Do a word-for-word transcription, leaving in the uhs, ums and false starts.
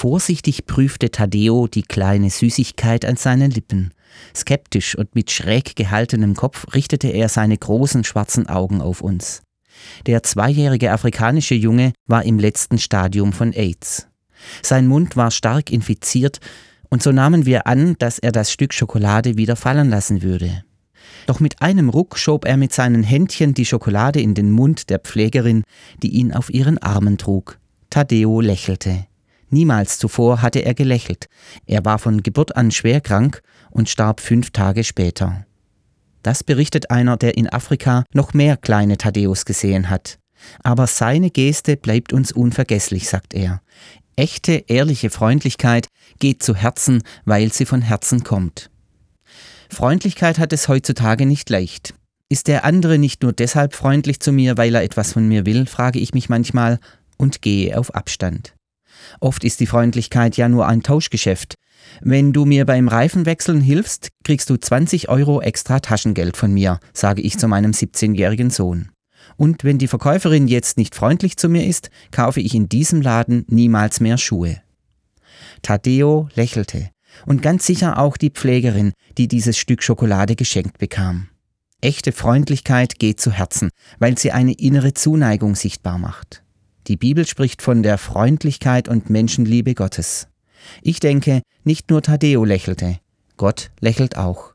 Vorsichtig prüfte Taddeo die kleine Süßigkeit an seinen Lippen. Skeptisch und mit schräg gehaltenem Kopf richtete er seine großen schwarzen Augen auf uns. Der zweijährige afrikanische Junge war im letzten Stadium von AIDS. Sein Mund war stark infiziert und so nahmen wir an, dass er das Stück Schokolade wieder fallen lassen würde. Doch mit einem Ruck schob er mit seinen Händchen die Schokolade in den Mund der Pflegerin, die ihn auf ihren Armen trug. Taddeo lächelte. Niemals zuvor hatte er gelächelt. Er war von Geburt an schwer krank und starb fünf Tage später. Das berichtet einer, der in Afrika noch mehr kleine Taddeos gesehen hat. Aber seine Geste bleibt uns unvergesslich, sagt er. Echte, ehrliche Freundlichkeit geht zu Herzen, weil sie von Herzen kommt. Freundlichkeit hat es heutzutage nicht leicht. Ist der andere nicht nur deshalb freundlich zu mir, weil er etwas von mir will, frage ich mich manchmal und gehe auf Abstand. Oft ist die Freundlichkeit ja nur ein Tauschgeschäft. Wenn du mir beim Reifenwechseln hilfst, kriegst du zwanzig Euro extra Taschengeld von mir, sage ich zu meinem siebzehnjährigen Sohn. Und wenn die Verkäuferin jetzt nicht freundlich zu mir ist, kaufe ich in diesem Laden niemals mehr Schuhe. Taddeo lächelte. Und ganz sicher auch die Pflegerin, die dieses Stück Schokolade geschenkt bekam. Echte Freundlichkeit geht zu Herzen, weil sie eine innere Zuneigung sichtbar macht. Die Bibel spricht von der Freundlichkeit und Menschenliebe Gottes. Ich denke, nicht nur Taddeo lächelte, Gott lächelt auch.